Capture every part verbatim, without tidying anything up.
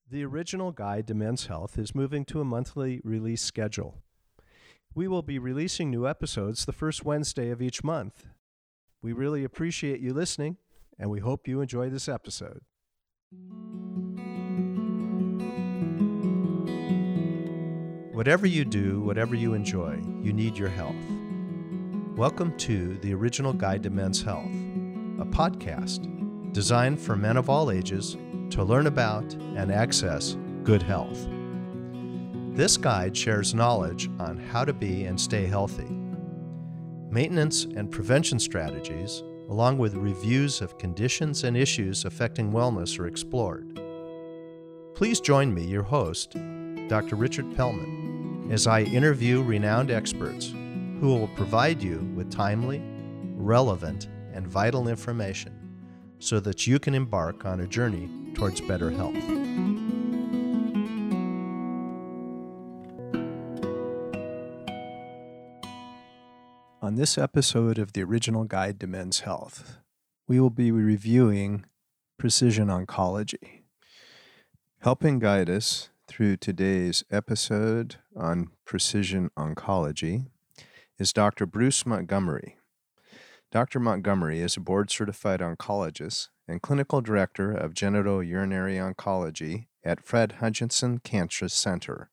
The original guide to men's health is moving to a monthly release schedule. We will be releasing new episodes the first Wednesday of each month. We really appreciate you listening, and we hope you enjoy this episode. Whatever you do, whatever you enjoy, you need your health. Welcome to The Original Guide to Men's Health, a podcast designed for men of all ages to learn about and access good health. This guide shares knowledge on how to be and stay healthy. Maintenance and prevention strategies, along with reviews of conditions and issues affecting wellness, are explored. Please join me, your host, Doctor Richard Pellman, as I interview renowned experts who will provide you with timely, relevant, and vital information so that you can embark on a journey towards better health. On this episode of The Original Guide to Men's Health, we will be reviewing precision oncology. Helping guide us through today's episode on precision oncology is Doctor Bruce Montgomery. Doctor Montgomery is a board-certified oncologist and clinical director of genitourinary oncology at Fred Hutchinson Cancer Center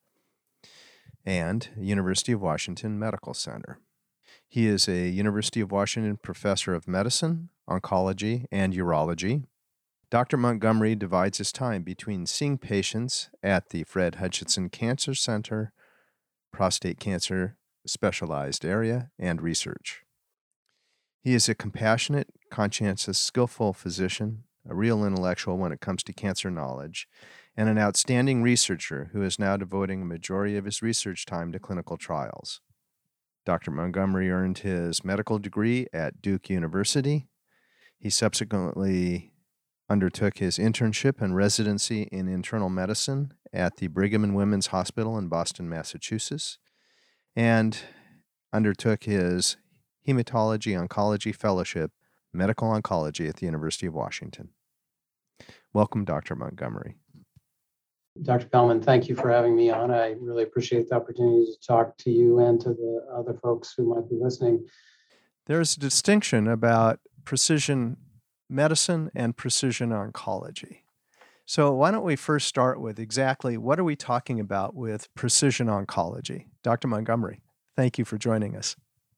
and University of Washington Medical Center. He is a University of Washington professor of medicine, oncology, and urology. Doctor Montgomery divides his time between seeing patients at the Fred Hutchinson Cancer Center, prostate cancer specialized area, and research. He is a compassionate, conscientious, skillful physician, a real intellectual when it comes to cancer knowledge, and an outstanding researcher who is now devoting a majority of his research time to clinical trials. Doctor Montgomery earned his medical degree at Duke University. He subsequently undertook his internship and residency in internal medicine at the Brigham and Women's Hospital in Boston, Massachusetts, and undertook his Hematology Oncology Fellowship, Medical Oncology at the University of Washington. Welcome, Doctor Montgomery. Doctor Pellman, thank you for having me on. I really appreciate the opportunity to talk to you and to the other folks who might be listening. There's a distinction about precision medicine and precision oncology. So why don't we first start with exactly what are we talking about with precision oncology? Doctor Montgomery, thank you for joining us.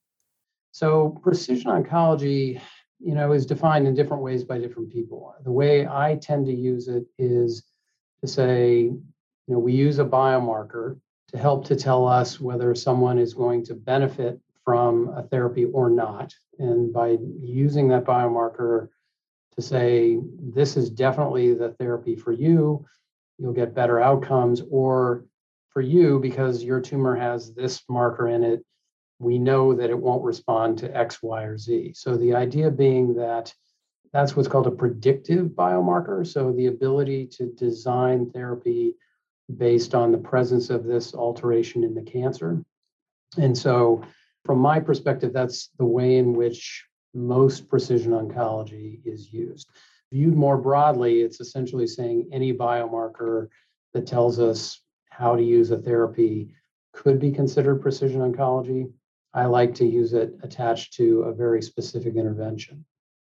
So precision oncology, you know, is defined in different ways by different people. The way I tend to use it is to say, you know, we use a biomarker to help to tell us whether someone is going to benefit from a therapy or not. And by using that biomarker to say, this is definitely the therapy for you, you'll get better outcomes, or for you, because your tumor has this marker in it, we know that it won't respond to X, Y, or Z. So the idea being that that's what's called a predictive biomarker. So the ability to design therapy based on the presence of this alteration in the cancer. And so from my perspective, that's the way in which most precision oncology is used. Viewed more broadly, it's essentially saying any biomarker that tells us how to use a therapy could be considered precision oncology. I like to use it attached to a very specific intervention.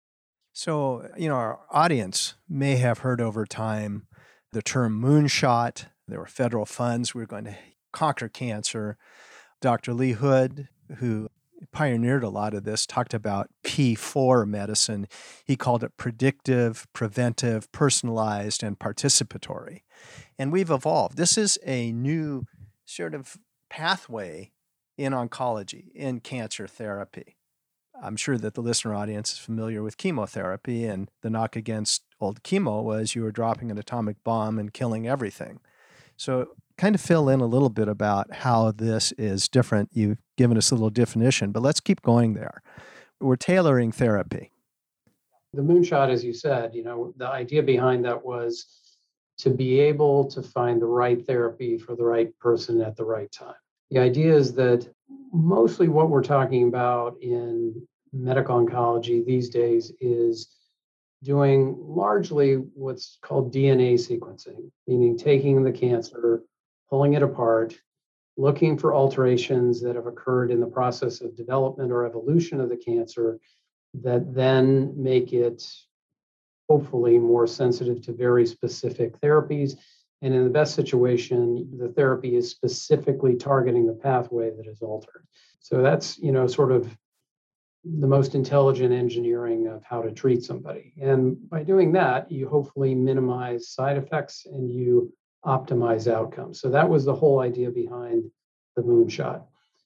So, you know, our audience may have heard over time the term moonshot. There were federal funds. We were going to conquer cancer. Doctor Lee Hood, who pioneered a lot of this, talked about P four medicine. He called it predictive, preventive, personalized, and participatory. And we've evolved. This is a new sort of pathway in oncology, in cancer therapy. I'm sure that the listener audience is familiar with chemotherapy, and the knock against old chemo was you were dropping an atomic bomb and killing everything. So kind of fill in a little bit about how this is different. You've given us a little definition, but let's keep going there. We're tailoring therapy. The moonshot, as you said, you know, the idea behind that was to be able to find the right therapy for the right person at the right time. The idea is that mostly what we're talking about in medical oncology these days is doing largely what's called D N A sequencing, meaning taking the cancer, pulling it apart, looking for alterations that have occurred in the process of development or evolution of the cancer that then make it hopefully more sensitive to very specific therapies. And in the best situation, the therapy is specifically targeting the pathway that is altered. So that's, you know, sort of the most intelligent engineering of how to treat somebody. And by doing that, you hopefully minimize side effects and you optimize outcomes. So that was the whole idea behind the moonshot.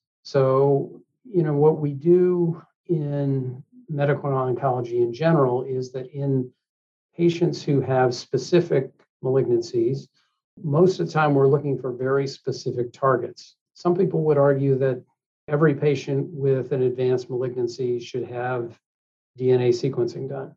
So, you know, what we do in medical oncology in general is that in patients who have specific malignancies, most of the time we're looking for very specific targets. Some people would argue that every patient with an advanced malignancy should have D N A sequencing done.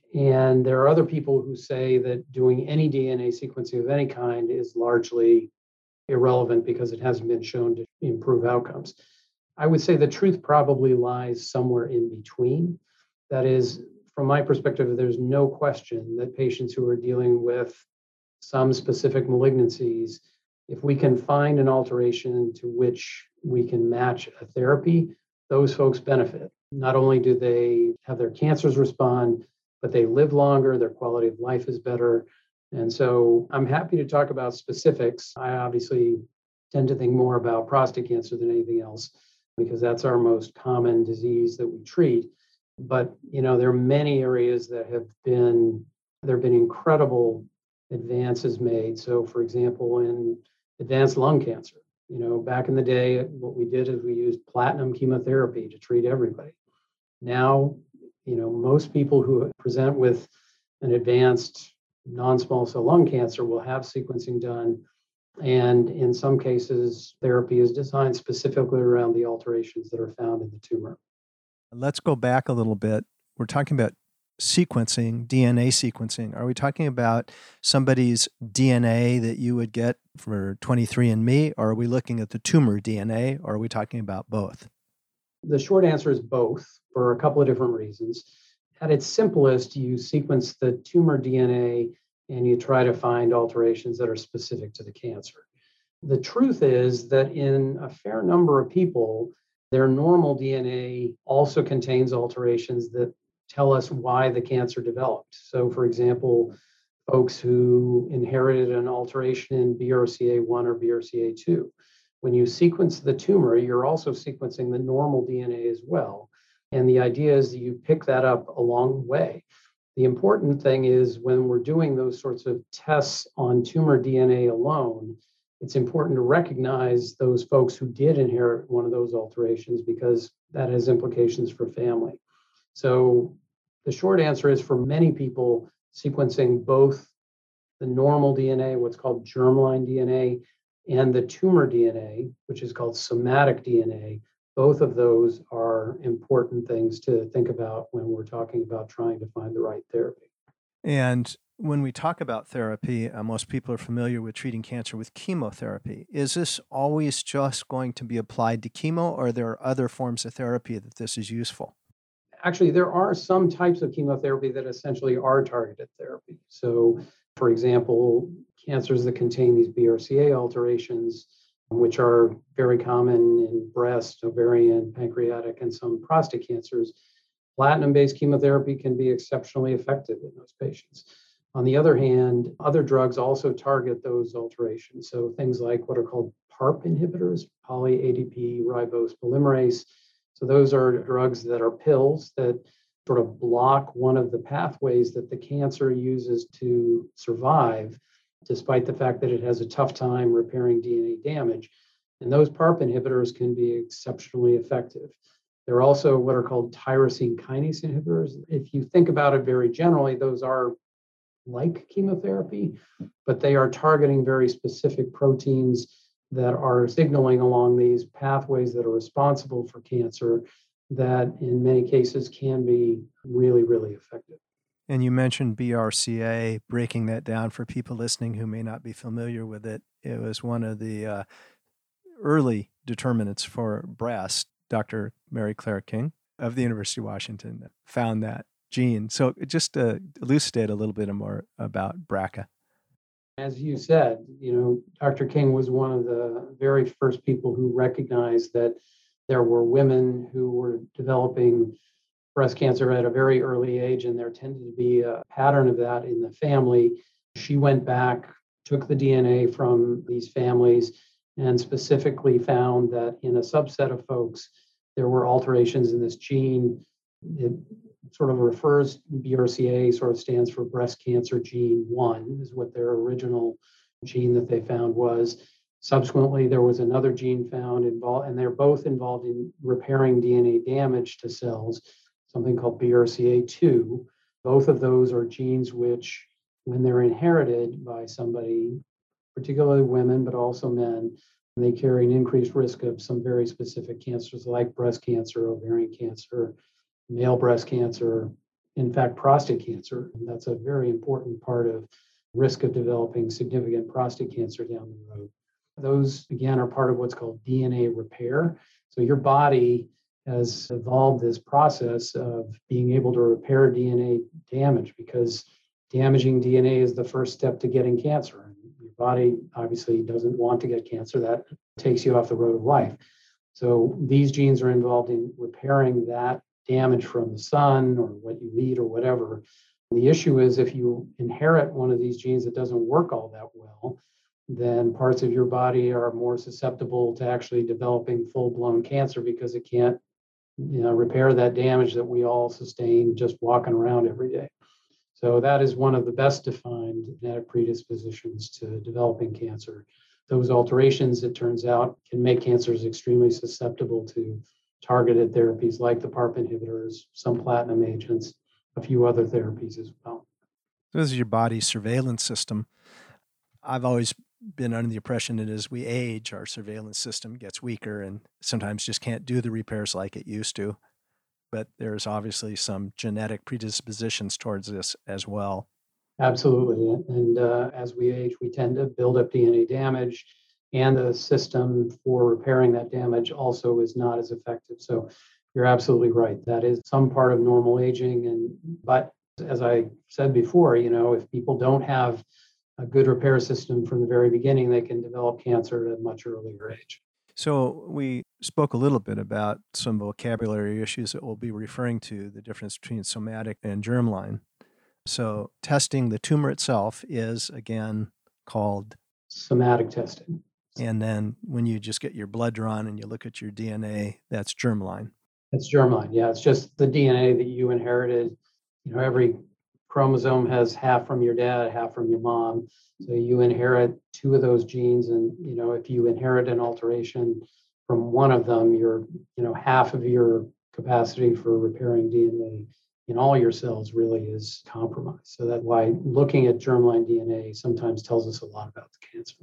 And there are other people who say that doing any D N A sequencing of any kind is largely irrelevant because it hasn't been shown to improve outcomes. I would say the truth probably lies somewhere in between. That is, from my perspective, there's no question that patients who are dealing with some specific malignancies, if we can find an alteration to which we can match a therapy, those folks benefit. Not only do they have their cancers respond, but they live longer, their quality of life is better. And so I'm happy to talk about specifics. I obviously tend to think more about prostate cancer than anything else because that's our most common disease that we treat. But, you know, there are many areas that have been, there have been incredible advances made. So, for example, in advanced lung cancer, you know, back in the day, what we did is we used platinum chemotherapy to treat everybody. Now, you know, most people who present with an advanced non-small cell lung cancer will have sequencing done. And in some cases, therapy is designed specifically around the alterations that are found in the tumor. Let's go back a little bit. We're talking about sequencing, D N A sequencing. Are we talking about somebody's D N A that you would get for twenty-three and me, or are we looking at the tumor D N A, or are we talking about both? The short answer is both for a couple of different reasons. At its simplest, you sequence the tumor D N A and you try to find alterations that are specific to the cancer. The truth is that in a fair number of people, their normal D N A also contains alterations that tell us why the cancer developed. So, for example, folks who inherited an alteration in B R C A one or B R C A two. When you sequence the tumor, you're also sequencing the normal D N A as well. And the idea is that you pick that up along the way. The important thing is when we're doing those sorts of tests on tumor D N A alone, it's important to recognize those folks who did inherit one of those alterations because that has implications for family. So the short answer is for many people, sequencing both the normal D N A, what's called germline D N A, and the tumor D N A, which is called somatic D N A, both of those are important things to think about when we're talking about trying to find the right therapy. And when we talk about therapy, uh, most people are familiar with treating cancer with chemotherapy. Is this always just going to be applied to chemo, or are there other forms of therapy that this is useful? Actually, there are some types of chemotherapy that essentially are targeted therapy. So, for example, cancers that contain these B R C A alterations, which are very common in breast, ovarian, pancreatic, and some prostate cancers, platinum-based chemotherapy can be exceptionally effective in those patients. On the other hand, other drugs also target those alterations. So things like what are called PARP inhibitors, poly-A D P ribose polymerase. So those are drugs that are pills that sort of block one of the pathways that the cancer uses to survive, despite the fact that it has a tough time repairing D N A damage. And those PARP inhibitors can be exceptionally effective. There are also what are called tyrosine kinase inhibitors. If you think about it very generally, those are like chemotherapy, but they are targeting very specific proteins that are signaling along these pathways that are responsible for cancer that in many cases can be really, really effective. And you mentioned B R C A, breaking that down for people listening who may not be familiar with it. It was one of the uh, early determinants for breast. Doctor Mary Claire King of the University of Washington found that gene. So just uh, elucidate a little bit more about B R C A. As you said, you know, Doctor King was one of the very first people who recognized that there were women who were developing breast cancer at a very early age, and there tended to be a pattern of that in the family. She went back, took the D N A from these families, and specifically found that in a subset of folks, there were alterations in this gene. It sort of refers, B R C A sort of stands for breast cancer gene one, is what their original gene that they found was. Subsequently, there was another gene found involved, and they're both involved in repairing D N A damage to cells, something called B R C A two. Both of those are genes which, when they're inherited by somebody, particularly women, but also men, they carry an increased risk of some very specific cancers like breast cancer, ovarian cancer, male breast cancer, in fact, prostate cancer. And that's a very important part of risk of developing significant prostate cancer down the road. Those, again, are part of what's called D N A repair. So your body has evolved this process of being able to repair D N A damage, because damaging D N A is the first step to getting cancer. And your body obviously doesn't want to get cancer. That takes you off the road of life. So these genes are involved in repairing that damage from the sun or what you eat or whatever. The issue is if you inherit one of these genes that doesn't work all that well, then parts of your body are more susceptible to actually developing full-blown cancer because it can't, you know, repair that damage that we all sustain just walking around every day. So that is one of the best defined genetic predispositions to developing cancer. Those alterations, it turns out, can make cancers extremely susceptible to targeted therapies like the PARP inhibitors, some platinum agents, a few other therapies as well. This is your body's surveillance system. I've always been under the impression that as we age, our surveillance system gets weaker and sometimes just can't do the repairs like it used to. But there's obviously some genetic predispositions towards this as well. Absolutely. And uh, as we age, we tend to build up D N A damage, and the system for repairing that damage also is not as effective. So you're absolutely right. That is some part of normal aging. And but as I said before, you know, if people don't have a good repair system from the very beginning, they can develop cancer at a much earlier age. So we spoke a little bit about some vocabulary issues that we'll be referring to, the difference between somatic and germline. So testing the tumor itself is, again, called somatic testing. And then when you just get your blood drawn and you look at your D N A, that's germline. That's germline. Yeah, it's just the D N A that you inherited. You know, every chromosome has half from your dad, half from your mom. So you inherit two of those genes, and you know, if you inherit an alteration from one of them, you're, you know, half of your capacity for repairing D N A in all your cells really is compromised. So that's why looking at germline D N A sometimes tells us a lot about the cancer.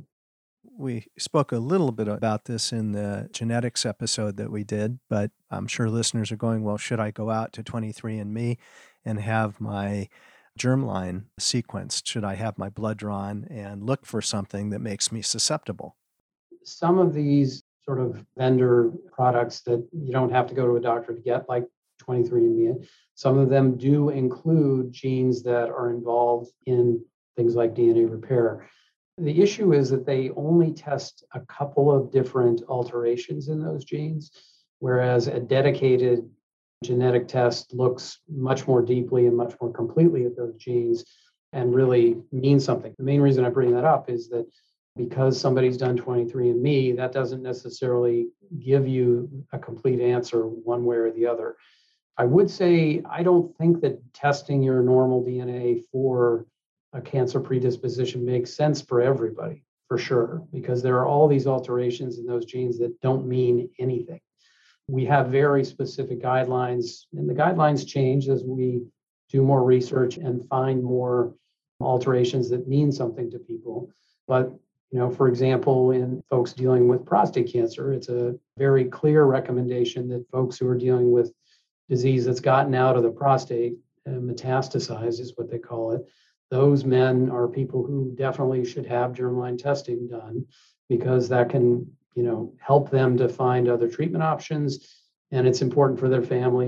We spoke a little bit about this in the genetics episode that we did, but I'm sure listeners are going, well, should I go out to twenty-three and me and have my germline sequenced? Should I have my blood drawn and look for something that makes me susceptible? Some of these sort of vendor products that you don't have to go to a doctor to get, like twenty-three and me, some of them do include genes that are involved in things like D N A repair. The issue is that they only test a couple of different alterations in those genes, whereas a dedicated genetic test looks much more deeply and much more completely at those genes and really means something. The main reason I bring that up is that because somebody's done twenty-three and me, that doesn't necessarily give you a complete answer one way or the other. I would say I don't think that testing your normal D N A for a cancer predisposition makes sense for everybody, for sure, because there are all these alterations in those genes that don't mean anything. We have very specific guidelines, and the guidelines change as we do more research and find more alterations that mean something to people. But, you know, for example, in folks dealing with prostate cancer, it's a very clear recommendation that folks who are dealing with disease that's gotten out of the prostate, uh, metastasized is what they call it, those men are people who definitely should have germline testing done, because that can, you know, help them to find other treatment options. And it's important for their family if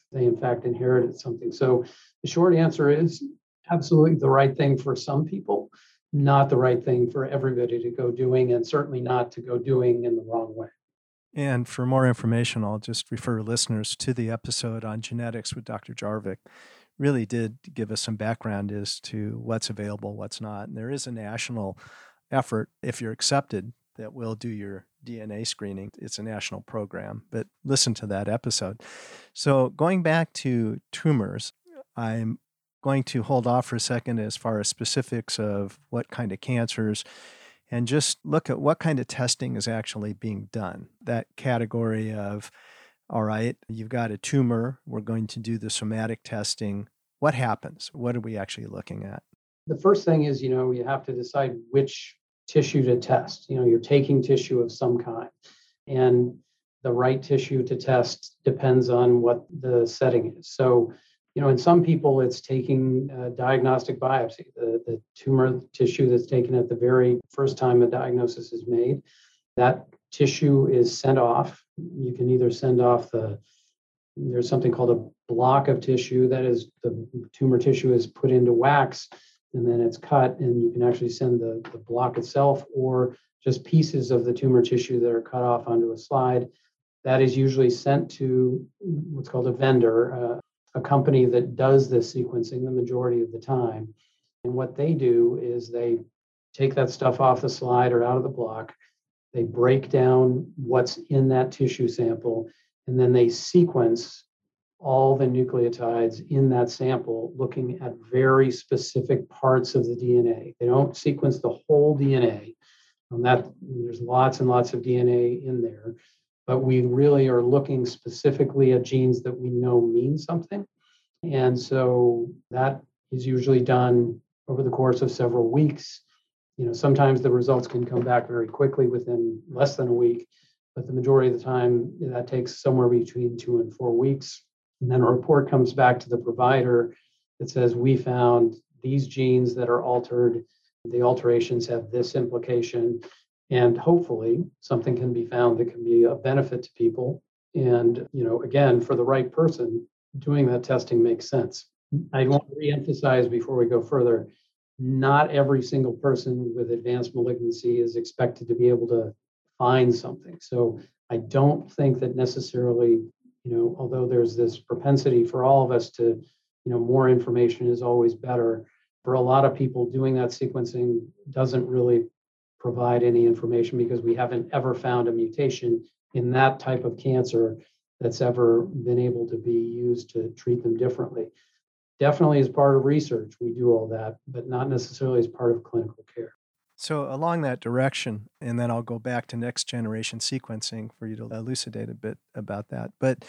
they in fact inherited something. So the short answer is absolutely the right thing for some people, not the right thing for everybody to go doing, and certainly not to go doing in the wrong way. And for more information, I'll just refer listeners to the episode on genetics with Doctor Jarvik. Really did give us some background as to what's available, what's not. And there is a national effort, if you're accepted, that will do your D N A screening. It's a national program, but listen to that episode. So going back to tumors, I'm going to hold off for a second as far as specifics of what kind of cancers, and just look at what kind of testing is actually being done. That category of, all right, you've got a tumor, we're going to do the somatic testing. What happens? What are we actually looking at? The first thing is, you know, you have to decide which tissue to test. You know, you're taking tissue of some kind, and the right tissue to test depends on what the setting is. So, you know, in some people, it's taking a diagnostic biopsy, the, the tumor tissue that's taken at the very first time a diagnosis is made. That tissue is sent off. You can either send off the, there's something called a block of tissue, that is, the tumor tissue is put into wax and then it's cut, and you can actually send the, the block itself or just pieces of the tumor tissue that are cut off onto a slide. That is usually sent to what's called a vendor, uh, a company that does this sequencing the majority of the time. And what they do is they take that stuff off the slide or out of the block, they break down what's in that tissue sample, and then they sequence all the nucleotides in that sample, looking at very specific parts of the D N A. They don't sequence the whole D N A. And that there's lots and lots of D N A in there, but we really are looking specifically at genes that we know mean something. And so that is usually done over the course of several weeks. You know, sometimes the results can come back very quickly within less than a week, but the majority of the time that takes somewhere between two and four weeks. And then a report comes back to the provider that says, we found these genes that are altered. The alterations have this implication. And hopefully something can be found that can be a benefit to people. And, you know, again, for the right person, doing that testing makes sense. I want to reemphasize before we go further, not every single person with advanced malignancy is expected to be able to find something. So I don't think that necessarily, you know, although there's this propensity for all of us to, you know, more information is always better. For a lot of people, doing that sequencing doesn't really provide any information because we haven't ever found a mutation in that type of cancer that's ever been able to be used to treat them differently. Definitely as part of research, we do all that, but not necessarily as part of clinical care. So along that direction, and then I'll go back to next generation sequencing for you to elucidate a bit about that. But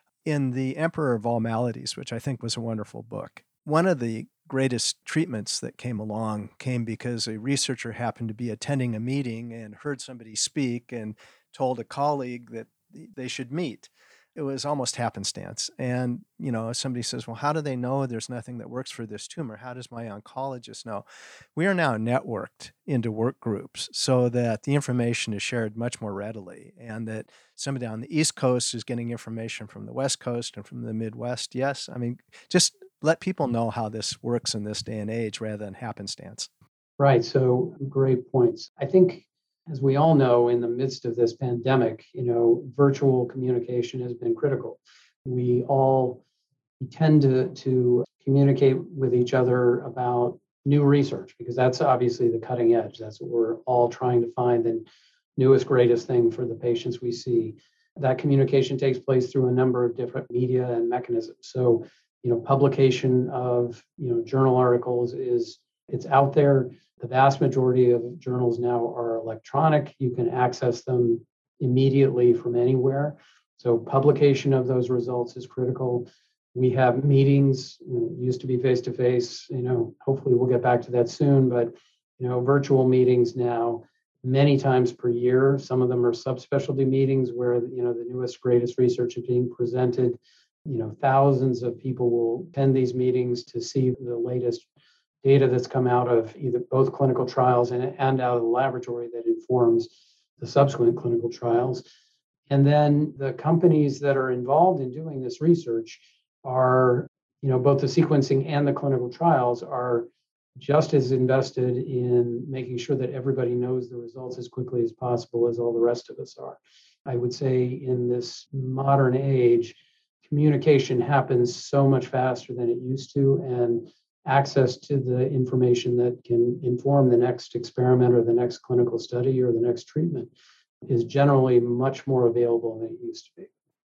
in The Emperor of All Maladies, which I think was a wonderful book, one of the greatest treatments that came along came because a researcher happened to be attending a meeting and heard somebody speak and told a colleague that they should meet. It was almost happenstance. And, you know, somebody says, well, how do they know there's nothing that works for this tumor? How does my oncologist know? We are now networked into work groups so that the information is shared much more readily, and that somebody on the East Coast is getting information from the West Coast and from the Midwest. Yes, I mean, just let people know how this works in this day and age rather than happenstance. Right. So great points. I think, as we all know, in the midst of this pandemic, you know, virtual communication has been critical. We all tend to, to communicate with each other about new research because that's obviously the cutting edge. That's what we're all trying to find, the newest, greatest thing for the patients we see. That communication takes place through a number of different media and mechanisms. So, you know, publication of, you know, journal articles is, it's out there. The vast majority of journals now are electronic. You can access them immediately from anywhere. So publication of those results is critical. We have meetings, it used to be face-to-face, you know, hopefully we'll get back to that soon, but, you know, virtual meetings now many times per year. Some of them are subspecialty meetings where, you know, the newest, greatest research is being presented. You know, thousands of people will attend these meetings to see the latest data that's come out of either both clinical trials and, and out of the laboratory that informs the subsequent clinical trials. And then the companies that are involved in doing this research are, you know, both the sequencing and the clinical trials are just as invested in making sure that everybody knows the results as quickly as possible as all the rest of us are. I would say in this modern age, communication happens so much faster than it used to, and access to the information that can inform the next experiment or the next clinical study or the next treatment is generally much more available than it used to be.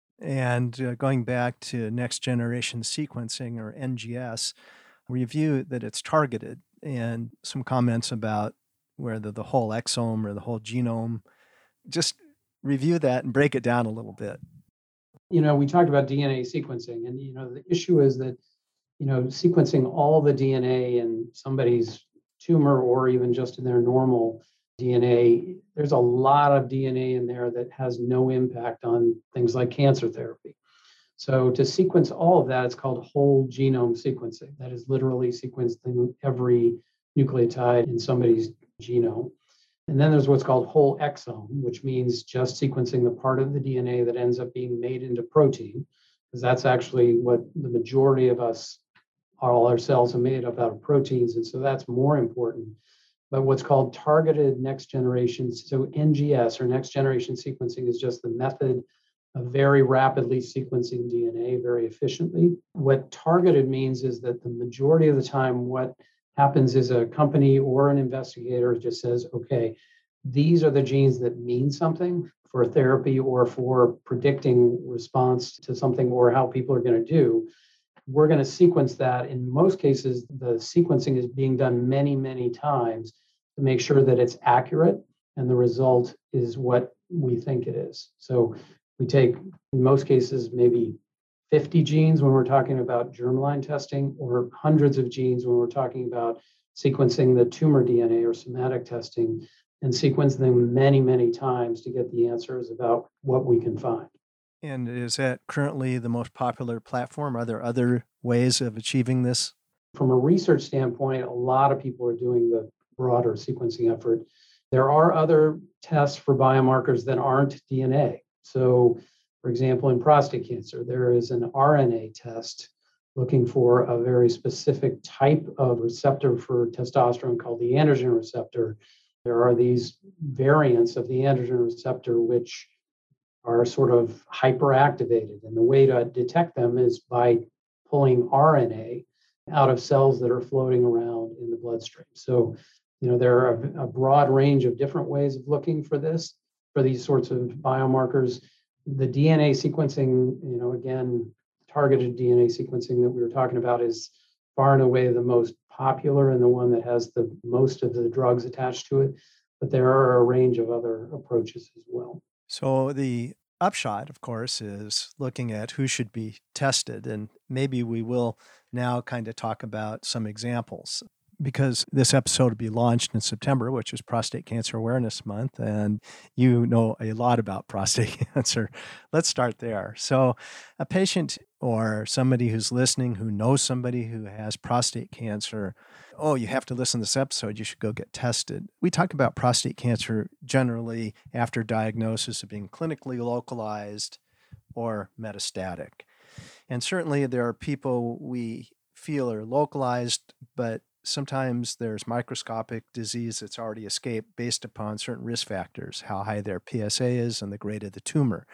And uh, going back to next generation sequencing, or N G S, review that it's targeted, and some comments about whether the whole exome or the whole genome. Just review that and break it down a little bit. You know, we talked about D N A sequencing, and, you know, the issue is that, you know, sequencing all the D N A in somebody's tumor or even just in their normal D N A, there's a lot of D N A in there that has no impact on things like cancer therapy. So to sequence all of that, it's called whole genome sequencing. That is literally sequencing every nucleotide in somebody's genome. And then there's what's called whole exome, which means just sequencing the part of the D N A that ends up being made into protein, because that's actually what the majority of us, all our cells are made up out of proteins. And so that's more important. But what's called targeted next generation, so N G S, or next generation sequencing, is just the method of very rapidly sequencing D N A very efficiently. What targeted means is that the majority of the time, what happens is a company or an investigator just says, okay, these are the genes that mean something for therapy or for predicting response to something or how people are going to do. We're going to sequence that. In most cases, the sequencing is being done many, many times to make sure that it's accurate and the result is what we think it is. So we take, in most cases, maybe fifty genes when we're talking about germline testing, or hundreds of genes when we're talking about sequencing the tumor D N A or somatic testing, and sequence them many, many times to get the answers about what we can find. And is that currently the most popular platform? Are there other ways of achieving this? From a research standpoint, a lot of people are doing the broader sequencing effort. There are other tests for biomarkers that aren't D N A. So, for example, in prostate cancer, there is an R N A test looking for a very specific type of receptor for testosterone called the androgen receptor. There are these variants of the androgen receptor which are sort of hyperactivated. And the way to detect them is by pulling R N A out of cells that are floating around in the bloodstream. So, you know, there are a broad range of different ways of looking for this, for these sorts of biomarkers. The D N A sequencing, you know, again, targeted D N A sequencing that we were talking about is far and away the most popular and the one that has the most of the drugs attached to it. But there are a range of other approaches as well. So the upshot, of course, is looking at who should be tested. And maybe we will now kind of talk about some examples, because this episode will be launched in September, which is Prostate Cancer Awareness Month, and you know a lot about prostate cancer. Let's start there. So a patient or somebody who's listening who knows somebody who has prostate cancer, oh, you have to listen to this episode, you should go get tested. We talk about prostate cancer generally after diagnosis of being clinically localized or metastatic. And certainly there are people we feel are localized, but sometimes there's microscopic disease that's already escaped based upon certain risk factors, how high their P S A is and the grade of the tumor.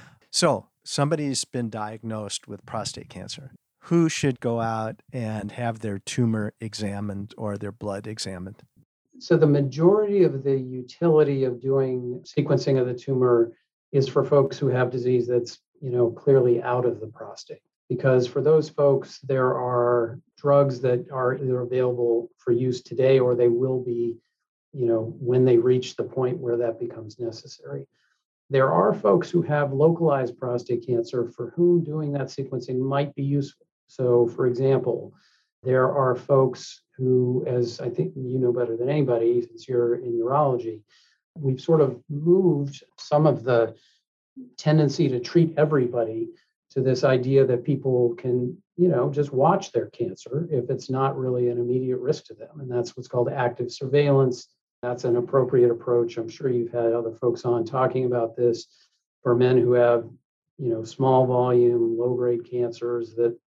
So somebody's been diagnosed with prostate cancer. Who should go out and have their tumor examined or their blood examined? So the majority of the utility of doing sequencing of the tumor is for folks who have disease that's, you know, clearly out of the prostate. Because for those folks, there are drugs that are either available for use today or they will be, you know, when they reach the point where that becomes necessary. There are folks who have localized prostate cancer for whom doing that sequencing might be useful. So, for example, there are folks who, as I think you know better than anybody, since you're in urology, we've sort of moved some of the tendency to treat everybody to this idea that people can, you know, just watch their cancer if it's not really an immediate risk to them. And that's what's called active surveillance. That's an appropriate approach. I'm sure you've had other folks on talking about this for men who have, you know, small volume, low grade cancers that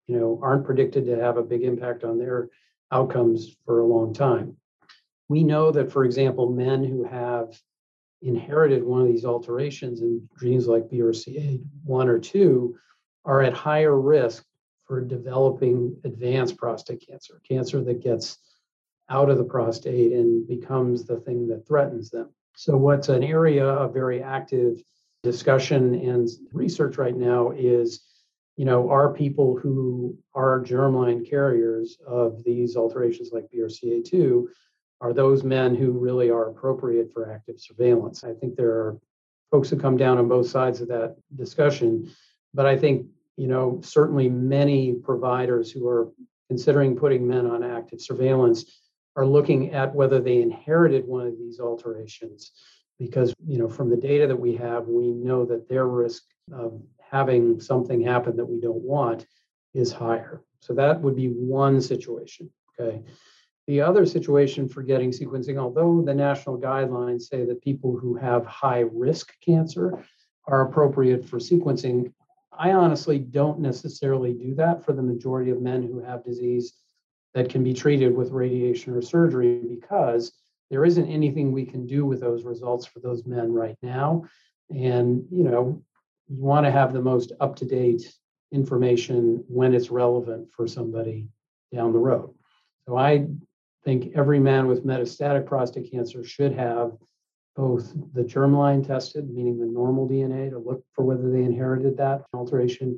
you know, aren't predicted to have a big impact on their outcomes for a long time. We know that, for example, men who have inherited one of these alterations in genes like B R C A one or two are at higher risk for developing advanced prostate cancer, cancer that gets out of the prostate and becomes the thing that threatens them. So, what's an area of very active discussion and research right now is, you know, are people who are germline carriers of these alterations like B R C A two, are those men who really are appropriate for active surveillance? I think there are folks who come down on both sides of that discussion, but I think, you know, certainly many providers who are considering putting men on active surveillance are looking at whether they inherited one of these alterations, because, you know, from the data that we have, we know that their risk of having something happen that we don't want is higher. So that would be one situation, okay? The other situation for getting sequencing, although the national guidelines say that people who have high risk cancer are appropriate for sequencing, I honestly don't necessarily do that for the majority of men who have disease that can be treated with radiation or surgery, because there isn't anything we can do with those results for those men right now. And, you know, you want to have the most up-to-date information when it's relevant for somebody down the road. So I think every man with metastatic prostate cancer should have both the germline tested, meaning the normal D N A to look for whether they inherited that alteration,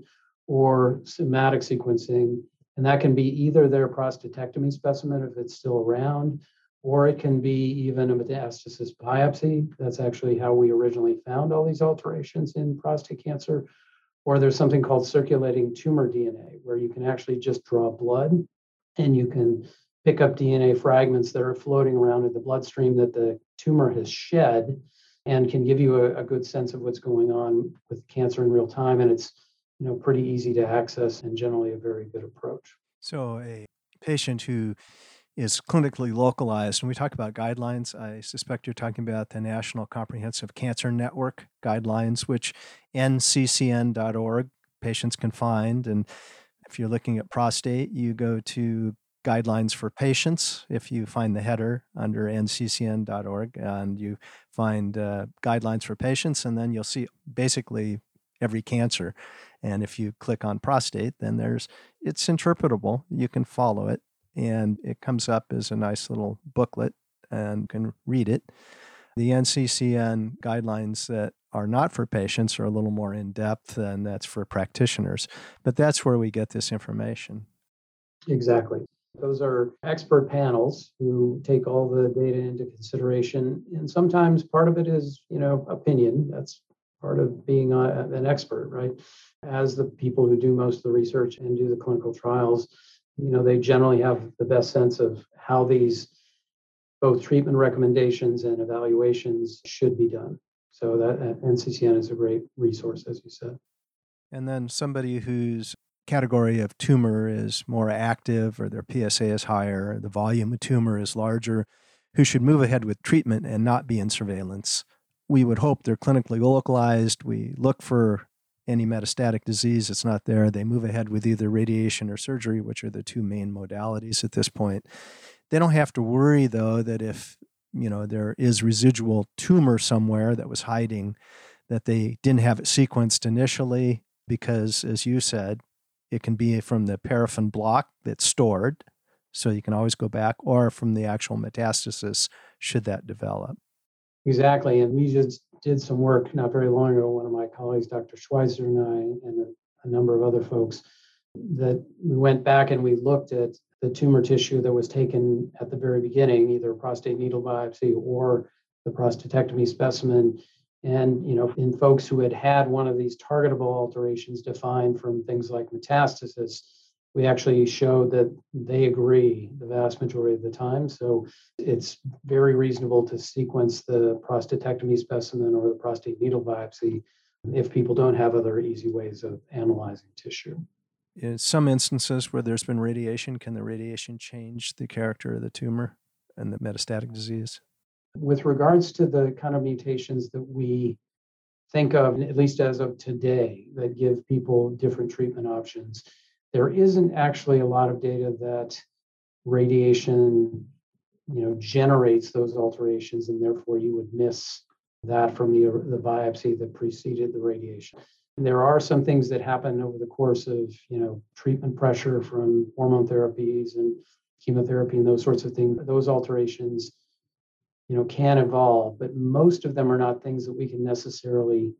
or somatic sequencing. And that can be either their prostatectomy specimen if it's still around, or it can be even a metastasis biopsy. That's actually how we originally found all these alterations in prostate cancer. Or there's something called circulating tumor D N A, where you can actually just draw blood and you can pick up D N A fragments that are floating around in the bloodstream that the tumor has shed, and can give you a, a good sense of what's going on with cancer in real time. And it's, you know, pretty easy to access and generally a very good approach. So a patient who is clinically localized, when we talk about guidelines, I suspect you're talking about the National Comprehensive Cancer Network guidelines, which N C C N dot org patients can find. And if you're looking at prostate, you go to Guidelines for Patients. If you find the header under N C C N dot org, and you find uh, Guidelines for Patients, and then you'll see basically every cancer. And if you click on prostate, then there's it's interpretable. You can follow it, and it comes up as a nice little booklet, and you can read it. The N C C N guidelines that are not for patients are a little more in-depth, and that's for practitioners. But that's where we get this information. Exactly. Those are expert panels who take all the data into consideration. And sometimes part of it is, you know, opinion. That's part of being a, an expert, right? As the people who do most of the research and do the clinical trials, you know, they generally have the best sense of how these both treatment recommendations and evaluations should be done. So that N C C N is a great resource, as you said. And then somebody whose category of tumor is more active, or their P S A is higher, the volume of tumor is larger, who should move ahead with treatment and not be in surveillance. We would hope they're clinically localized. We look for any metastatic disease that's not there. They move ahead with either radiation or surgery, which are the two main modalities at this point. They don't have to worry, though, that if, you know, there is residual tumor somewhere that was hiding, that they didn't have it sequenced initially, because, as you said, it can be from the paraffin block that's stored, so you can always go back, or from the actual metastasis, should that develop. Exactly. And we just did some work not very long ago, one of my colleagues, Doctor Schweitzer, and I, and a, a number of other folks, that we went back and we looked at the tumor tissue that was taken at the very beginning, either a prostate needle biopsy or the prostatectomy specimen. And, you know, in folks who had had one of these targetable alterations defined from things like metastasis, we actually showed that they agree the vast majority of the time. So it's very reasonable to sequence the prostatectomy specimen or the prostate needle biopsy if people don't have other easy ways of analyzing tissue. In some instances where there's been radiation, can the radiation change the character of the tumor and the metastatic disease? With regards to the kind of mutations that we think of, at least as of today, that give people different treatment options, there isn't actually a lot of data that radiation, you know, generates those alterations, and therefore you would miss that from the, the biopsy that preceded the radiation. And there are some things that happen over the course of, you know, treatment pressure from hormone therapies and chemotherapy and those sorts of things. Those alterations, you know, can evolve, but most of them are not things that we can necessarily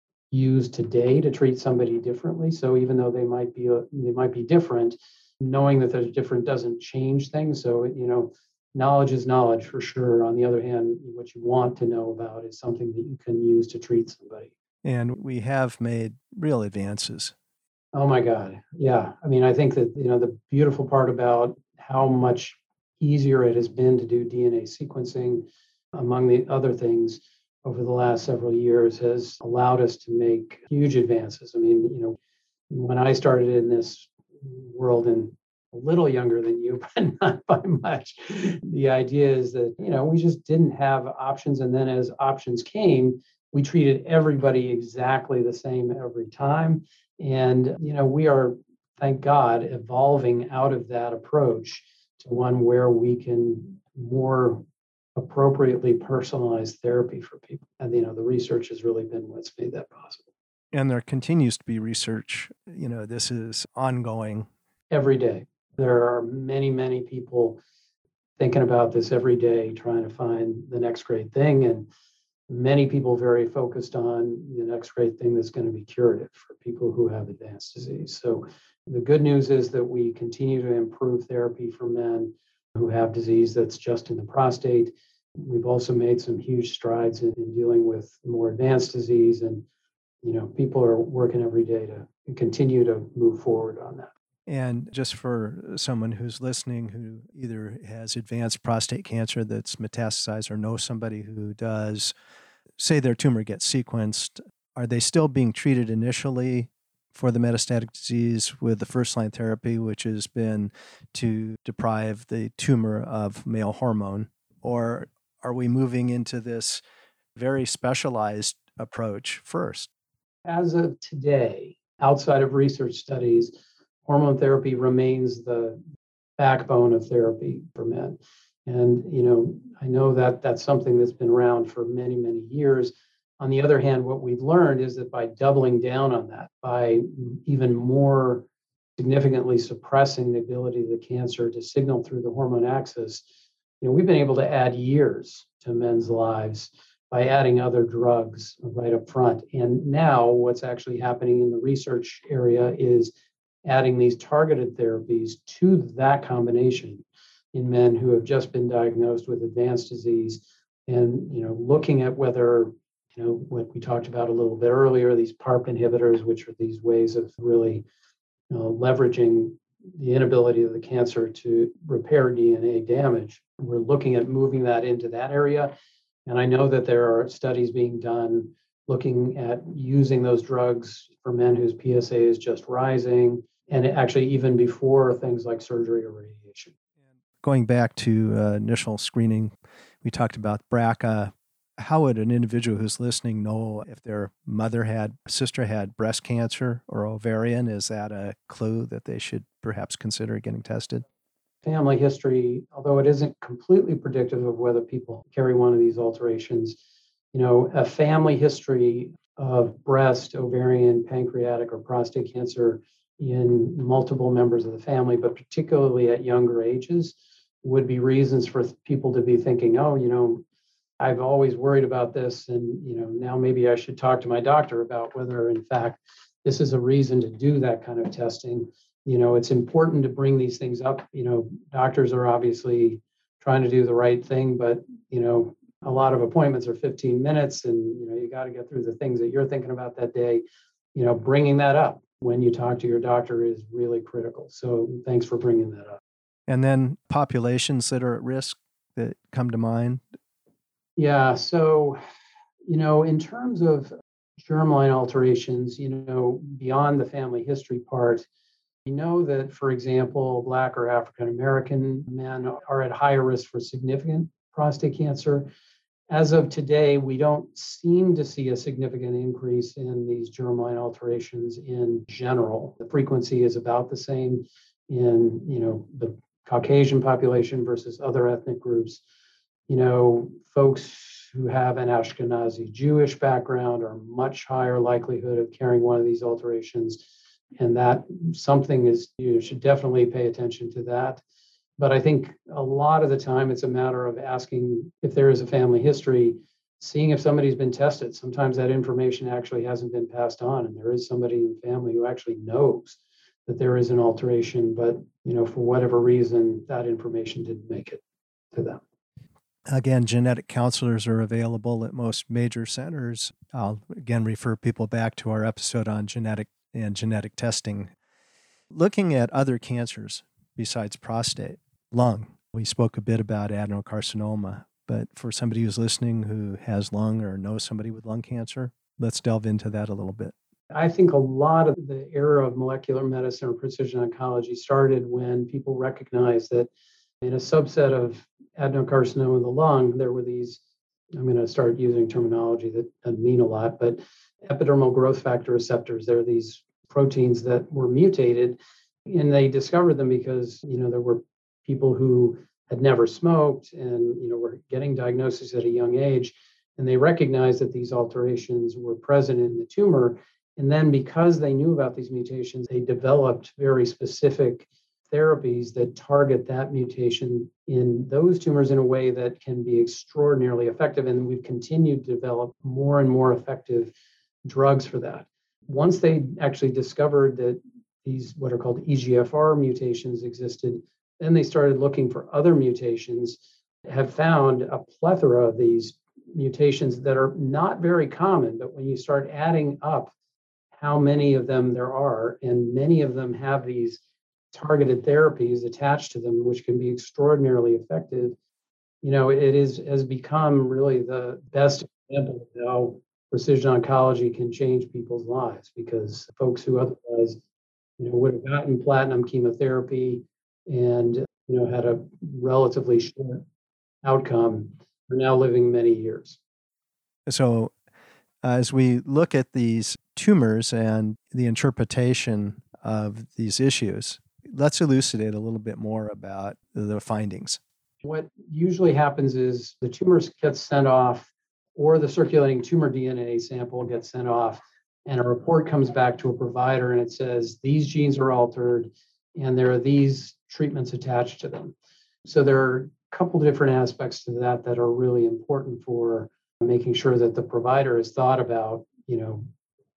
use today to treat somebody differently. So even though they might be, they might be different, knowing that they're different doesn't change things. So, you know, knowledge is knowledge for sure. On the other hand, what you want to know about is something that you can use to treat somebody. And we have made real advances. Oh my God. Yeah. I mean, I think that, you know, the beautiful part about how much easier it has been to do D N A sequencing, among the other things, over the last several years has allowed us to make huge advances. I mean, you know, when I started in this world and a little younger than you, but not by much, the idea is that, you know, we just didn't have options. And then as options came, we treated everybody exactly the same every time. And, you know, we are, thank God, evolving out of that approach to one where we can more appropriately personalized therapy for people. And, you know, the research has really been what's made that possible. And there continues to be research. You know, this is ongoing. Every day. There are many, many people thinking about this every day, trying to find the next great thing. And many people very focused on the next great thing that's going to be curative for people who have advanced disease. So the good news is that we continue to improve therapy for men who have disease that's just in the prostate. We've also made some huge strides in, in dealing with more advanced disease, and you know, people are working every day to continue to move forward on that. And just for someone who's listening who either has advanced prostate cancer that's metastasized or knows somebody who does, say their tumor gets sequenced, are they still being treated initially for the metastatic disease with the first-line therapy, which has been to deprive the tumor of male hormone? Or are we moving into this very specialized approach first? As of today, outside of research studies, hormone therapy remains the backbone of therapy for men. And, you know, I know that that's something that's been around for many, many years. On the other hand, what we've learned is that by doubling down on that, by even more significantly suppressing the ability of the cancer to signal through the hormone axis, you know, we've been able to add years to men's lives by adding other drugs right up front. And now what's actually happening in the research area is adding these targeted therapies to that combination in men who have just been diagnosed with advanced disease, and, you know, looking at whether, you know, what we talked about a little bit earlier, these PARP inhibitors, which are these ways of really, you know, leveraging the inability of the cancer to repair D N A damage. We're looking at moving that into that area. And I know that there are studies being done looking at using those drugs for men whose P S A is just rising, and actually even before things like surgery or radiation. Going back to uh, initial screening, we talked about B R C A. How would an individual who's listening know if their mother had, sister had breast cancer or ovarian? Is that a clue that they should perhaps consider getting tested? Family history, although it isn't completely predictive of whether people carry one of these alterations, you know, a family history of breast, ovarian, pancreatic, or prostate cancer in multiple members of the family, but particularly at younger ages, would be reasons for people to be thinking, oh, you know, I've always worried about this, and, you know, now maybe I should talk to my doctor about whether, in fact, this is a reason to do that kind of testing. You know, it's important to bring these things up. You know, doctors are obviously trying to do the right thing, but, you know, a lot of appointments are fifteen minutes, and, you know, you got to get through the things that you're thinking about that day. You know, bringing that up when you talk to your doctor is really critical. So thanks for bringing that up. And then populations that are at risk that come to mind? Yeah. So, you know, in terms of germline alterations, you know, beyond the family history part, we know that, for example, Black or African American men are at higher risk for significant prostate cancer. As of today, we don't seem to see a significant increase in these germline alterations in general. The frequency is about the same in, you know, the Caucasian population versus other ethnic groups. You know, folks who have an Ashkenazi Jewish background are much higher likelihood of carrying one of these alterations. And that something is, you should definitely pay attention to that. But I think a lot of the time it's a matter of asking if there is a family history, seeing if somebody's been tested. Sometimes that information actually hasn't been passed on, and there is somebody in the family who actually knows that there is an alteration, but you know, for whatever reason, that information didn't make it to them. Again, genetic counselors are available at most major centers. I'll again refer people back to our episode on genetic and genetic testing. Looking at other cancers besides prostate, lung. We spoke a bit about adenocarcinoma, but for somebody who's listening who has lung or knows somebody with lung cancer, let's delve into that a little bit. I think a lot of the era of molecular medicine or precision oncology started when people recognized that in a subset of adenocarcinoma of the lung, there were these, I'm going to start using terminology that doesn't mean a lot, but epidermal growth factor receptors. There are these proteins that were mutated, and they discovered them because, you know, there were people who had never smoked and, you know, were getting diagnoses at a young age, and they recognized that these alterations were present in the tumor. And then because they knew about these mutations, they developed very specific therapies that target that mutation in those tumors in a way that can be extraordinarily effective. And we've continued to develop more and more effective drugs for that. Once they actually discovered that these what are called E G F R mutations existed, then they started looking for other mutations, have found a plethora of these mutations that are not very common, but when you start adding up how many of them there are, and many of them have these targeted therapies attached to them, which can be extraordinarily effective, you know, it is has become really the best example of how precision oncology can change people's lives, because folks who otherwise, you know, would have gotten platinum chemotherapy and, you know, had a relatively short outcome are now living many years. So as we look at these tumors and the interpretation of these issues, let's elucidate a little bit more about the findings. What usually happens is the tumors get sent off, or the circulating tumor D N A sample gets sent off, and a report comes back to a provider and it says these genes are altered and there are these treatments attached to them. So there are a couple different aspects to that that are really important for making sure that the provider has thought about, you know,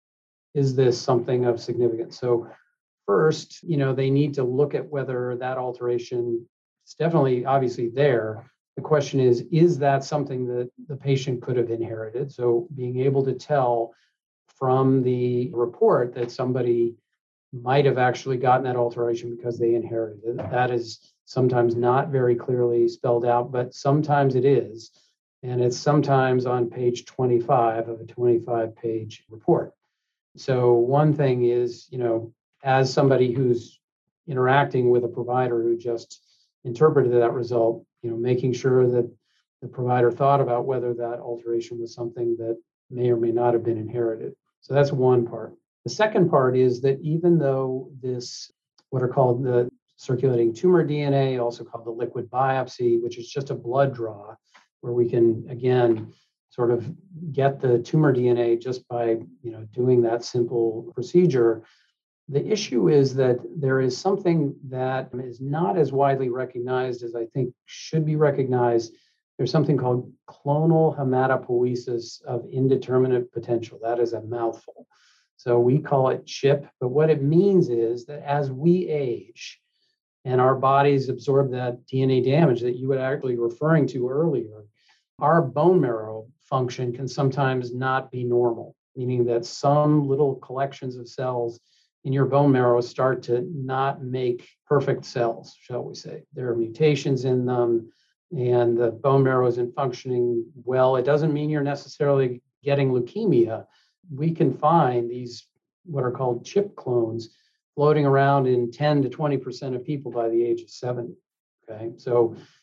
is this something of significance? So first, you know, they need to look at whether that alteration is definitely obviously there. The question is, is that something that the patient could have inherited? So being able to tell from the report that somebody might have actually gotten that alteration because they inherited it. That is sometimes not very clearly spelled out, but sometimes it is. And it's sometimes on page twenty-five of a twenty-five page report. So one thing is, you know, as somebody who's interacting with a provider who just interpreted that result, you know, making sure that the provider thought about whether that alteration was something that may or may not have been inherited. So that's one part. The second part is that even though this, what are called the circulating tumor D N A, also called the liquid biopsy, which is just a blood draw, where we can, again, sort of get the tumor D N A just by, you know, doing that simple procedure. The issue is that there is something that is not as widely recognized as I think should be recognized. There's something called clonal hematopoiesis of indeterminate potential. That is a mouthful. So we call it CHIP, but what it means is that as we age and our bodies absorb that D N A damage that you were actually referring to earlier, our bone marrow function can sometimes not be normal, meaning that some little collections of cells in your bone marrow start to not make perfect cells, shall we say. There are mutations in them and the bone marrow isn't functioning well. It doesn't mean you're necessarily getting leukemia. We can find these, what are called CHIP clones, floating around in ten to twenty percent of people by the age of seventy. Okay, so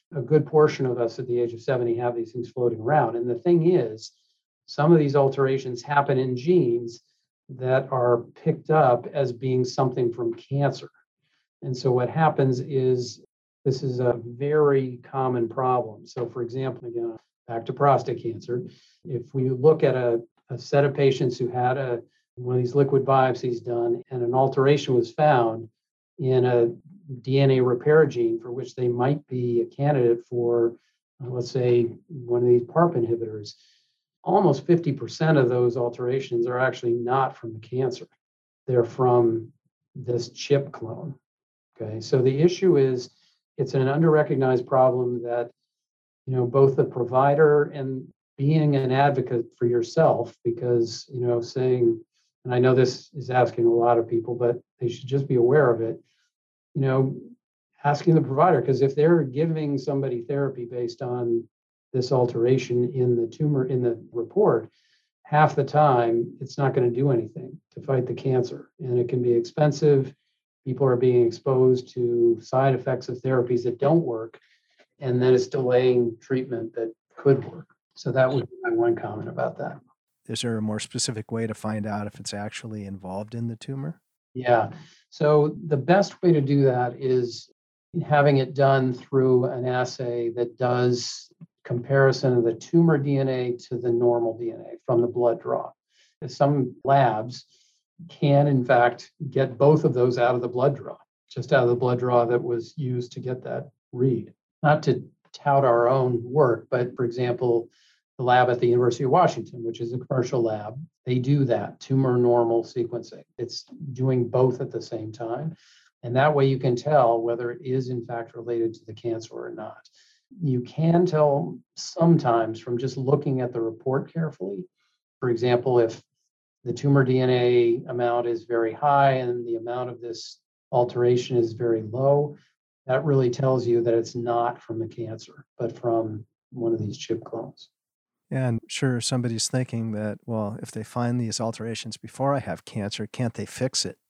a good portion of us at the age of seventy have these things floating around. And the thing is, some of these alterations happen in genes that are picked up as being something from cancer. And so what happens is this is a very common problem. So, for example, again, back to prostate cancer, if we look at a, a set of patients who had a one of these liquid biopsies done and an alteration was found in a D N A repair gene for which they might be a candidate for, uh, let's say, one of these PARP inhibitors, almost fifty percent of those alterations are actually not from the cancer. They're from this chip clone. Okay, so the issue is it's an under-recognized problem that, you know, both the provider and being an advocate for yourself, because, you know, saying, and I know this is asking a lot of people, but they should just be aware of it, you know, asking the provider, because if they're giving somebody therapy based on this alteration in the tumor in the report, half the time it's not going to do anything to fight the cancer. And it can be expensive. People are being exposed to side effects of therapies that don't work, and then it's delaying treatment that could work. So that would be my one comment about that. Is there a more specific way to find out if it's actually involved in the tumor? Yeah. So the best way to do that is having it done through an assay that does comparison of the tumor D N A to the normal D N A from the blood draw. Some labs can, in fact, get both of those out of the blood draw, just out of the blood draw that was used to get that read. Not to tout our own work, but for example, the lab at the University of Washington, which is a commercial lab, they do that tumor normal sequencing. It's doing both at the same time. And that way you can tell whether it is in fact related to the cancer or not. You can tell sometimes from just looking at the report carefully. For example, if the tumor D N A amount is very high and the amount of this alteration is very low, that really tells you that it's not from the cancer, but from one of these chip clones. And sure, somebody's thinking that, well, if they find these alterations before I have cancer, can't they fix it?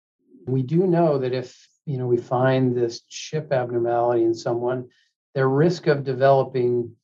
We do know that if, you know, we find this chip abnormality in someone, their risk of developing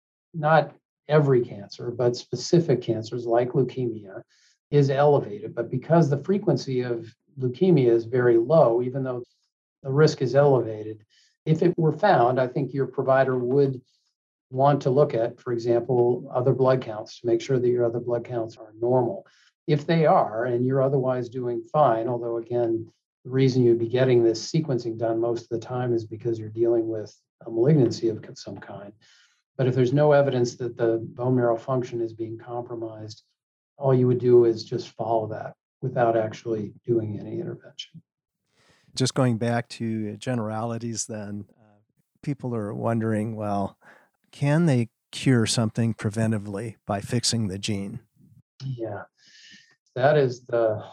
not every cancer, but specific cancers like leukemia is elevated. But because the frequency of leukemia is very low, even though the risk is elevated, if it were found, I think your provider would want to look at, for example, other blood counts to make sure that your other blood counts are normal. If they are, and you're otherwise doing fine, although again, the reason you'd be getting this sequencing done most of the time is because you're dealing with a malignancy of some kind. But if there's no evidence that the bone marrow function is being compromised, all you would do is just follow that without actually doing any intervention. Just going back to generalities then, uh, people are wondering, well, can they cure something preventively by fixing the gene? Yeah, that is the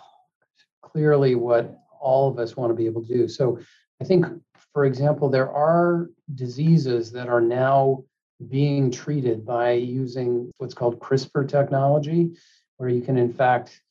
clearly what all of us want to be able to do. So I think, for example, there are diseases that are now being treated by using what's called CRISPR technology, where you can, in fact,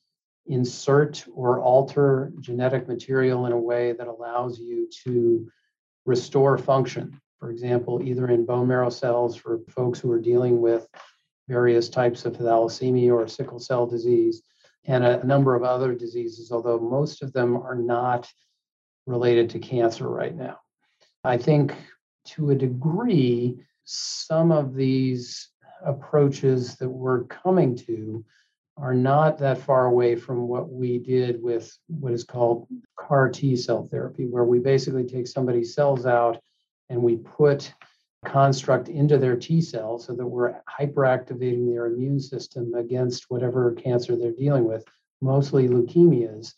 insert or alter genetic material in a way that allows you to restore function. For example, either in bone marrow cells for folks who are dealing with various types of thalassemia or sickle cell disease, and a number of other diseases, although most of them are not related to cancer right now. I think to a degree, some of these approaches that we're coming to are not that far away from what we did with what is called C A R T cell therapy, where we basically take somebody's cells out and we put construct into their T cells so that we're hyperactivating their immune system against whatever cancer they're dealing with, mostly leukemias.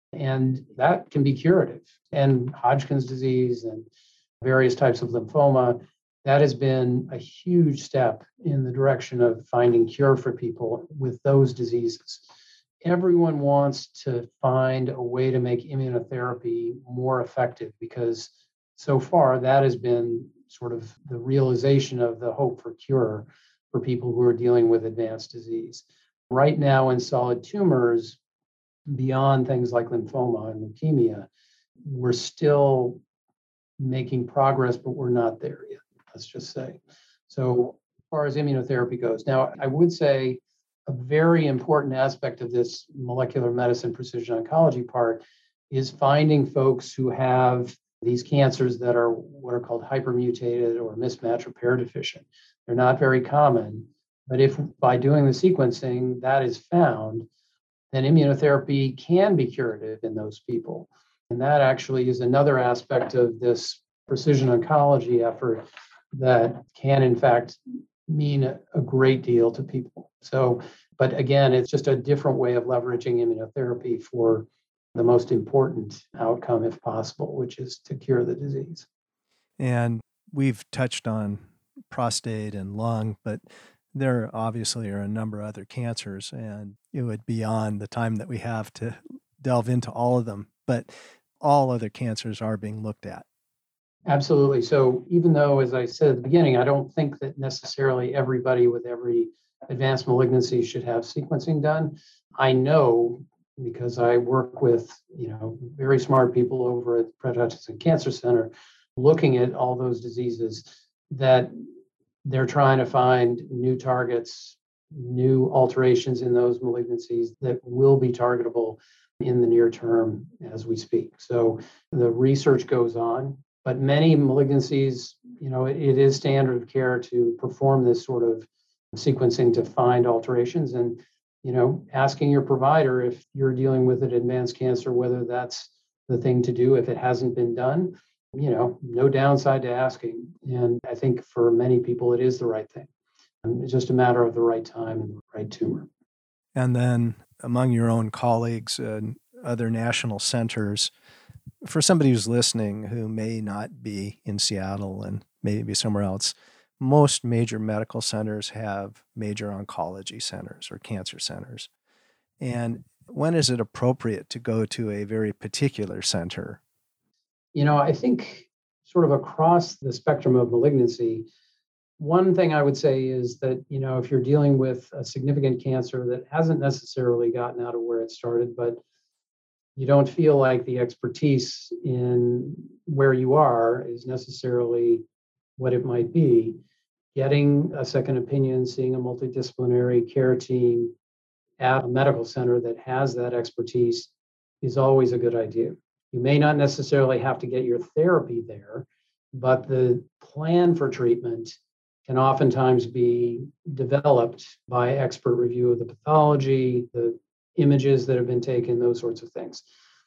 And that can be curative. And Hodgkin's disease and various types of lymphoma, that has been a huge step in the direction of finding cure for people with those diseases. Everyone wants to find a way to make immunotherapy more effective because so far that has been sort of the realization of the hope for cure for people who are dealing with advanced disease. Right now in solid tumors, beyond things like lymphoma and leukemia, we're still making progress, but we're not there yet. let's just say. So as far as immunotherapy goes, now I would say a very important aspect of this molecular medicine precision oncology part is finding folks who have these cancers that are what are called hypermutated or mismatch repair deficient. They're not very common, but if by doing the sequencing that is found, then immunotherapy can be curative in those people. And that actually is another aspect of this precision oncology effort that can, in fact, mean a, a great deal to people. So, but again, it's just a different way of leveraging immunotherapy for the most important outcome, if possible, which is to cure the disease. And we've touched on prostate and lung, but there obviously are a number of other cancers, and it would be beyond the time that we have to delve into all of them. But all other cancers are being looked at. Absolutely. So even though, as I said at the beginning, I don't think that necessarily everybody with every advanced malignancy should have sequencing done, I know because I work with, you know, very smart people over at the Fred Hutchinson Cancer Center looking at all those diseases that they're trying to find new targets, new alterations in those malignancies that will be targetable in the near term as we speak. So the research goes on, but many malignancies, you know, it, it is standard of care to perform this sort of sequencing to find alterations. And, you know, asking your provider if you're dealing with an advanced cancer, whether that's the thing to do if it hasn't been done, you know, no downside to asking. And I think for many people, it is the right thing. And it's just a matter of the right time and the right tumor. And then among your own colleagues and other national centers, for somebody who's listening who may not be in Seattle and maybe somewhere else, most major medical centers have major oncology centers or cancer centers. And when is it appropriate to go to a very particular center? You know, I think sort of across the spectrum of malignancy, one thing I would say is that, you know, if you're dealing with a significant cancer that hasn't necessarily gotten out of where it started, but you don't feel like the expertise in where you are is necessarily what it might be, getting a second opinion, seeing a multidisciplinary care team at a medical center that has that expertise is always a good idea. You may not necessarily have to get your therapy there, but the plan for treatment can oftentimes be developed by expert review of the pathology, the images that have been taken, those sorts of things.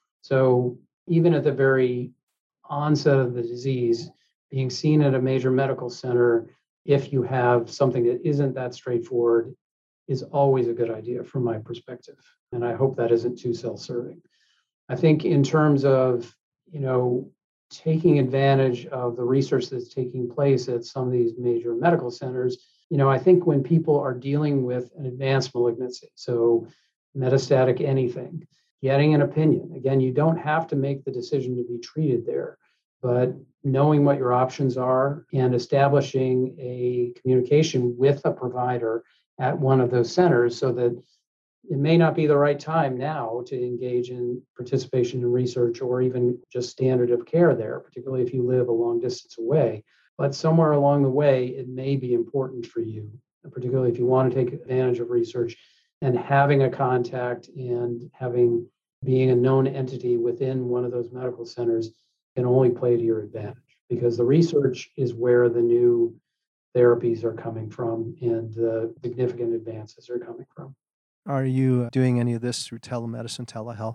So even at the very onset of the disease, being seen at a major medical center, if you have something that isn't that straightforward, is always a good idea from my perspective. And I hope that isn't too self-serving. I think in terms of, you know, taking advantage of the research that's taking place at some of these major medical centers, you know, I think when people are dealing with an advanced malignancy, so metastatic anything, getting an opinion, again, you don't have to make the decision to be treated there, but knowing what your options are and establishing a communication with a provider at one of those centers so that it may not be the right time now to engage in participation in research or even just standard of care there, particularly if you live a long distance away. But somewhere along the way, it may be important for you, particularly if you want to take advantage of research, and having a contact and having being a known entity within one of those medical centers can only play to your advantage because the research is where the new therapies are coming from and the significant advances are coming from. Are you doing any of this through telemedicine, telehealth?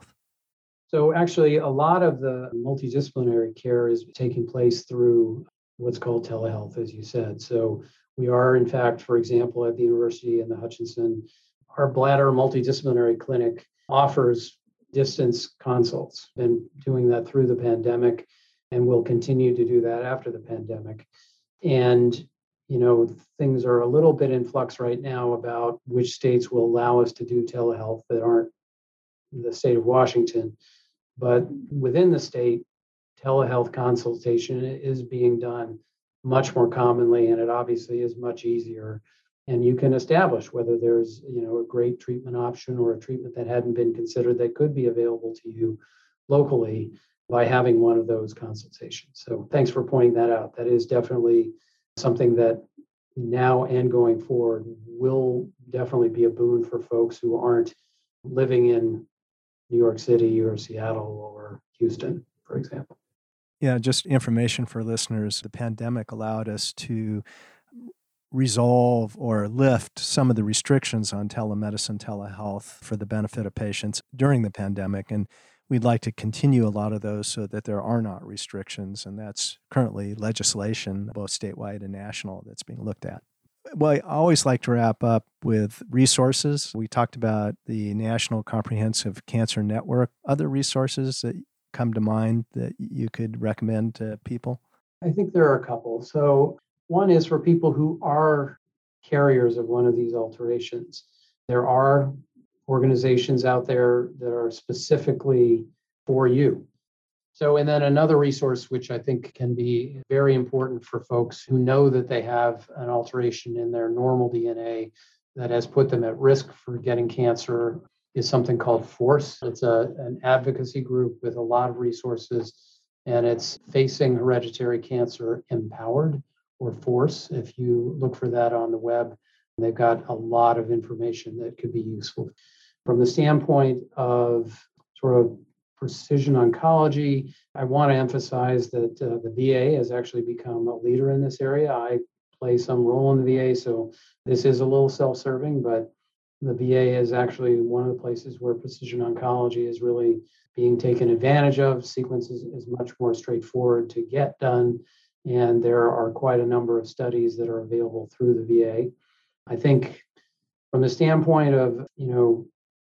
So actually, a lot of the multidisciplinary care is taking place through what's called telehealth, as you said. So we are, in fact, for example, at the university and the Hutchinson, our bladder multidisciplinary clinic offers distance consults. Been doing that through the pandemic and will continue to do that after the pandemic. And you know, things are a little bit in flux right now about which states will allow us to do telehealth that aren't the state of Washington. But within the state, telehealth consultation is being done much more commonly, and it obviously is much easier. And you can establish whether there's, you know, a great treatment option or a treatment that hadn't been considered that could be available to you locally by having one of those consultations. So thanks for pointing that out. That is definitely something that now and going forward will definitely be a boon for folks who aren't living in New York City or Seattle or Houston, for example. Yeah, just information for listeners. The pandemic allowed us to resolve or lift some of the restrictions on telemedicine, telehealth for the benefit of patients during the pandemic. And we'd like to continue a lot of those so that there are not restrictions. And that's currently legislation, both statewide and national, that's being looked at. Well, I always like to wrap up with resources. We talked about the National Comprehensive Cancer Network. Other resources that come to mind that you could recommend to people? I think there are a couple. So one is for people who are carriers of one of these alterations. There are organizations out there that are specifically for you. So, and then another resource, which I think can be very important for folks who know that they have an alteration in their normal D N A that has put them at risk for getting cancer, is something called FORCE. It's a, an advocacy group with a lot of resources, and it's Facing Hereditary Cancer Empowered, or FORCE. If you look for that on the web, they've got a lot of information that could be useful. From the standpoint of sort of precision oncology, I want to emphasize that uh, the V A has actually become a leader in this area. I play some role in the V A, so this is a little self-serving, but the V A is actually one of the places where precision oncology is really being taken advantage of. Sequences is much more straightforward to get done, and there are quite a number of studies that are available through the V A. I think from the standpoint of, you know,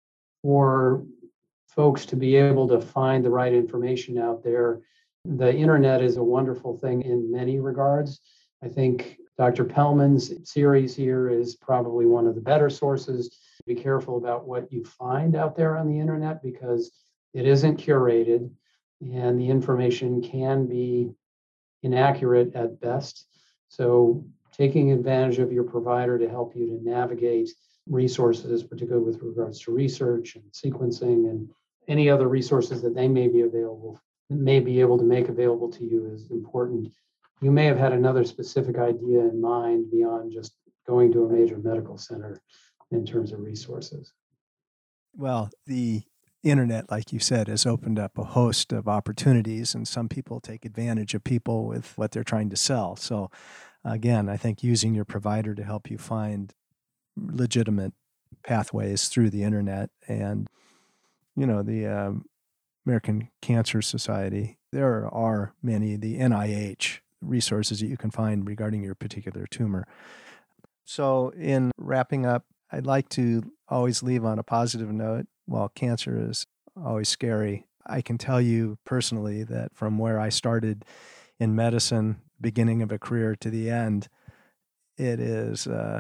for folks to be able to find the right information out there, the internet is a wonderful thing in many regards. I think Doctor Pellman's series here is probably one of the better sources. Be careful about what you find out there on the internet because it isn't curated and the information can be inaccurate at best. So taking advantage of your provider to help you to navigate resources, particularly with regards to research and sequencing and any other resources that they may be available, may be able to make available to you is important. You may have had another specific idea in mind beyond just going to a major medical center in terms of resources. Well, the internet, like you said, has opened up a host of opportunities, and some people take advantage of people with what they're trying to sell. So again, I think using your provider to help you find legitimate pathways through the internet and, you know, the um, American Cancer Society, there are many, the N I H resources that you can find regarding your particular tumor. So in wrapping up, I'd like to always leave on a positive note. While cancer is always scary, I can tell you personally that from where I started in medicine, beginning of a career to the end, it is uh,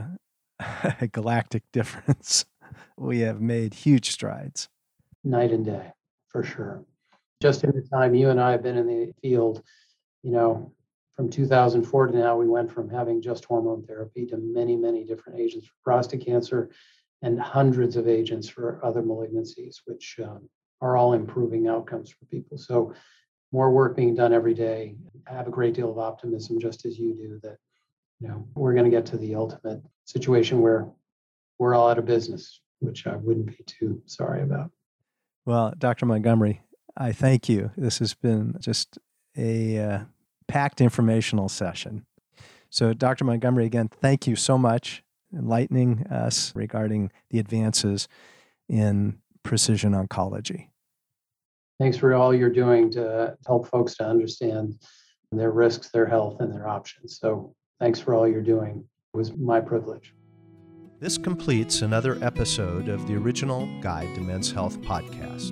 a galactic difference. We have made huge strides. Night and day, for sure. Just in the time you and I have been in the field, you know, from two thousand four to now, we went from having just hormone therapy to many, many different agents for prostate cancer and hundreds of agents for other malignancies, which um, are all improving outcomes for people. So more work being done every day. I have a great deal of optimism, just as you do, that, you know, we're going to get to the ultimate situation where we're all out of business, which I wouldn't be too sorry about. Well, Doctor Montgomery, I thank you. This has been just a uh, packed informational session. So, Doctor Montgomery, again, thank you so much for enlightening us regarding the advances in precision oncology. Thanks for all you're doing to help folks to understand their risks, their health, and their options. So, thanks for all you're doing. It was my privilege. This completes another episode of the original Guide to Men's Health podcast.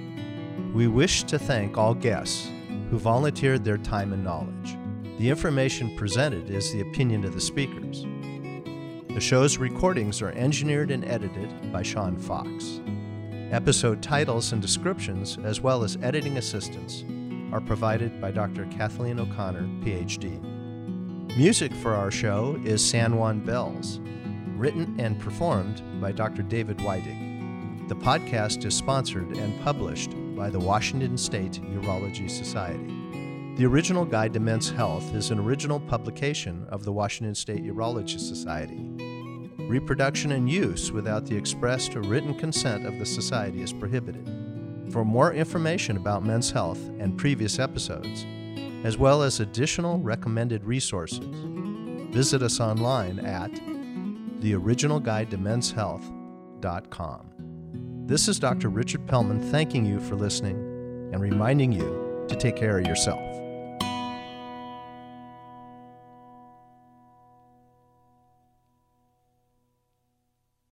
We wish to thank all guests who volunteered their time and knowledge. The information presented is the opinion of the speakers. The show's recordings are engineered and edited by Sean Fox. Episode titles and descriptions, as well as editing assistance, are provided by Doctor Kathleen O'Connor, P H D. Music for our show is San Juan Bells, written and performed by Doctor David Weidig. The podcast is sponsored and published by the Washington State Urology Society. The Original Guide to Men's Health is an original publication of the Washington State Urology Society. Reproduction and use without the expressed or written consent of the Society is prohibited. For more information about men's health and previous episodes, as well as additional recommended resources, visit us online at the original guide to men's health dot com. This is Doctor Richard Pellman thanking you for listening and reminding you to take care of yourself.